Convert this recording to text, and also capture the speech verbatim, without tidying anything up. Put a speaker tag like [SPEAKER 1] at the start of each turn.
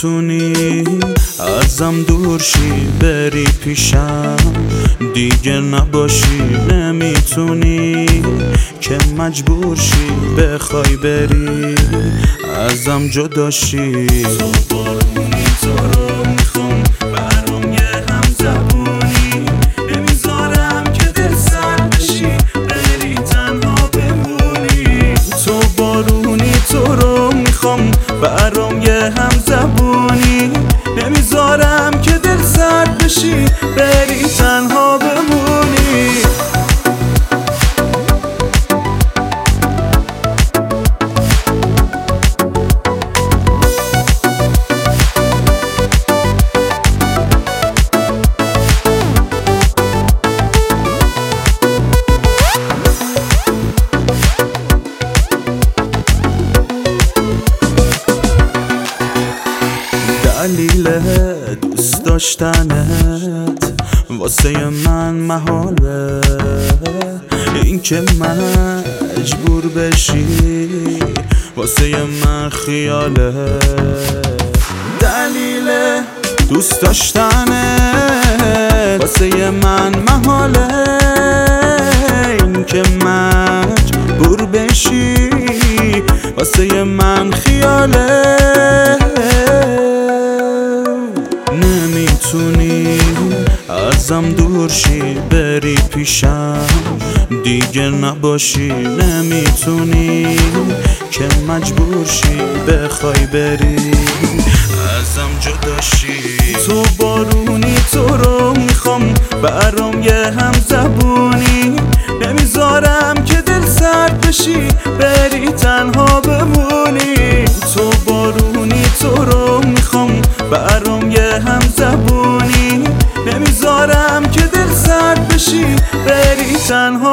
[SPEAKER 1] نمیتونی ازم دور شی بری پیشم دیگه نباشی، نمیتونی که مجبور شی بخوای بری ازم جدا شی. تو بارونی تو رو میخوام برام یه هم زبونی، نمیذارم که دل سر بشی بری تنها بمونی. تو بارونی تو رو میخوام برام یه هم زبونی، نمیذارم که دل سرد بشی بری تنها بمونی. دلیل دوست داشتنت واسه من محاله، این که مجبور بشی واسه من خیاله. دلیل دوست داشتنت واسه من محاله، این که مجبور بشی واسه من خیاله. نمیتونی ازم دور شی بری پیشم دیگه نباشی، نمیتونی که مجبور شی بخوای بری ازم جدا شی. تو بارونی تو رو میخوام برام یه هم زبونی، نمیذارم که دل سرد بشی بری تنها بمونی. تو بارونی تو رو میخوام برام یه هم زبونی، نمیذارم که دل سرد بشی بری تنها